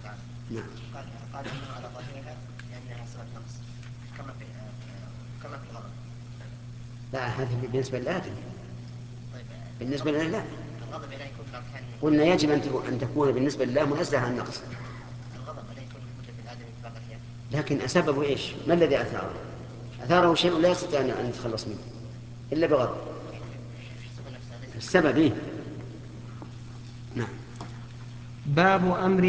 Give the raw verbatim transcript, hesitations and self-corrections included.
تعالى. نعم. قال قال انه على ظاهرها لانها سبب نقص كما في كما في الغضب. لا هذه بالنسبة للآدم. طيب بالنسبة لله لا. الغضب لا يكون بالاركان. قلنا يجب ان تكون بالنسبة لله منزهة عن النقص. الغضب لا يكون موجب في الادم اطلاق احيانا. لكن سببه ايش؟ ما الذي اثاره؟ اثاره شيء لا يستطيع ان يتخلص منه الا بغضب. السبب إيه؟ نعم. باب أمر